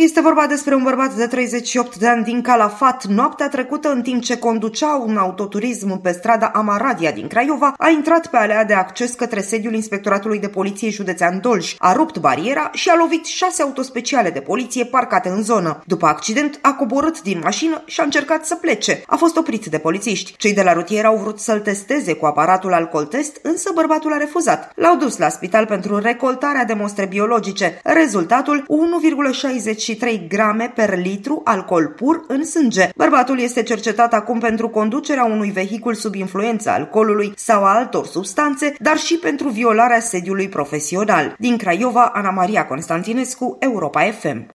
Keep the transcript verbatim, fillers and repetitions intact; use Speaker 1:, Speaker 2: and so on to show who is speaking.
Speaker 1: Este vorba despre un bărbat de treizeci și opt de ani din Calafat. Noaptea trecută, în timp ce conducea un autoturism pe strada Amaradia din Craiova, a intrat pe alea de acces către sediul Inspectoratului de Poliție Județean Dolj, a rupt bariera și a lovit șase autospeciale de poliție parcate în zonă. După accident, a coborât din mașină și a încercat să plece. A fost oprit de polițiști. Cei de la rutier au vrut să-l testeze cu aparatul alcool test, însă bărbatul a refuzat. L-au dus la spital pentru recoltarea de mostre biologice. Rezultatul: unu virgulă șaizeci și trei grame per litru alcool pur în sânge. Bărbatul este cercetat acum pentru conducerea unui vehicul sub influența alcoolului sau a altor substanțe, dar și pentru violarea sediului profesional. Din Craiova, Ana Maria Constantinescu, Europa F M.